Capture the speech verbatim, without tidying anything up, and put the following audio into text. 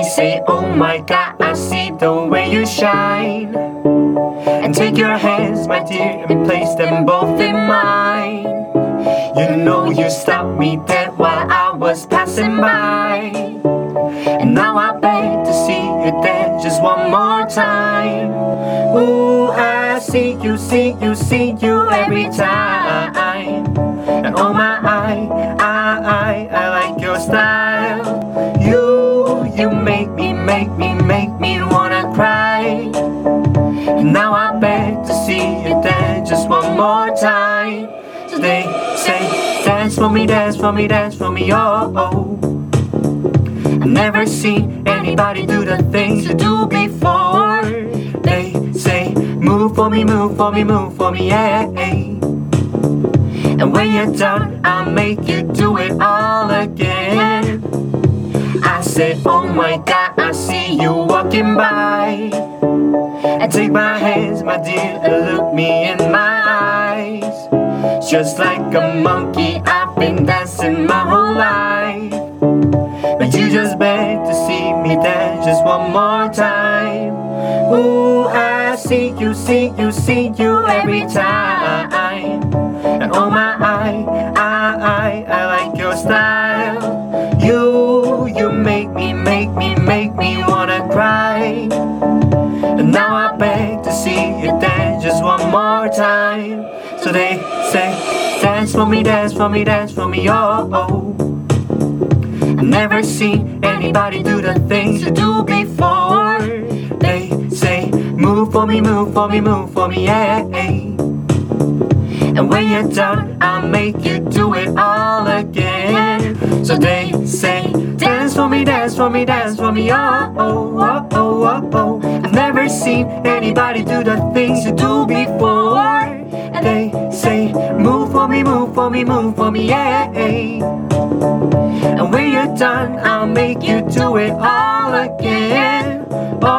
say, oh my God, I see the way you shine. And take your hands, my dear, and place them both in mine. You know you stopped me dead while I was passing by. And now I beg to see you there just one more time. Ooh, I see you, see you, see you every time. And oh my, I, I, I, I like your style. You, you make me, make me, make me wanna cry. And now I beg to see you there just one more time. So they say, dance for me, dance for me, dance for me, oh, oh. I've never seen anybody do the things you do before. They say, move for me, move for me, move for me, yeah. And when you're done, I'll make you do it all again. I said, oh my God, I see you walking by. And take my hands, my dear, and look me in my eyes. Just like a monkey, I've been dancing my whole life. But you just beg to see me dance just one more time. Ooh, I see you, see you, see you every time. And oh my, I, I, I, I like your style. You, you make me, make me, make me wanna cry. And now I beg to see you dance just one more time. So they say, dance for me, dance for me, dance for me, oh, oh. I've never seen anybody do the things you do before. They say, move for me, move for me, move for me, yeah. And when you're done, I'll make you do it all again. So they say, dance for me, dance for me, dance for me, oh, oh, oh, oh, oh, oh. I've never seen anybody do the things you do before. And they say, move for me, move for me, move for me, yeah. And when you're done, I'll make you do it all again. Oh,